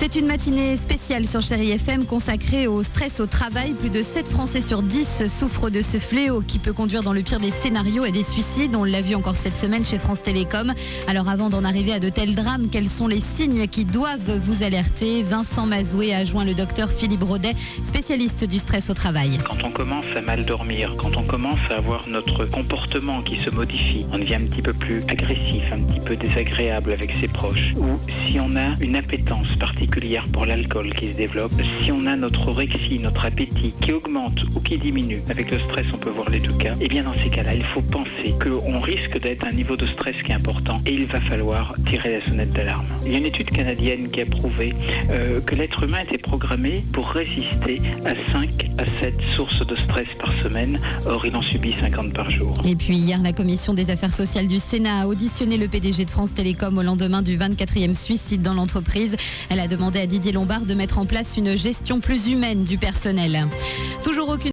C'est une matinée spéciale sur Chérie FM consacrée au stress au travail. Plus de 7 Français sur 10 souffrent de ce fléau qui peut conduire dans le pire des scénarios à des suicides. On l'a vu encore cette semaine chez France Télécom. Alors avant d'en arriver à de tels drames, quels sont les signes qui doivent vous alerter? Vincent Mazoué a joint le docteur Philippe Rodet, spécialiste du stress au travail. Quand on commence à mal dormir, quand on commence à avoir notre comportement qui se modifie, on devient un petit peu plus agressif, un petit peu désagréable avec ses proches, ou si on a une appétence particulière pour l'alcool qui se développe, si on a notre orexie, notre appétit qui augmente ou qui diminue, avec le stress on peut voir les deux cas, et bien dans ces cas-là, il faut penser qu'on risque d'être à un niveau de stress qui est important et il va falloir tirer la sonnette d'alarme. Il y a une étude canadienne qui a prouvé que l'être humain était programmé pour résister à 5 à 7 sources de stress par semaine, or il en subit 50 par jour. Et puis hier, la commission des affaires sociales du Sénat a auditionné le PDG de France Télécom au lendemain du 24e suicide dans l'entreprise. Elle a demandé à Didier Lombard de mettre en place une gestion plus humaine du personnel. Toujours aucune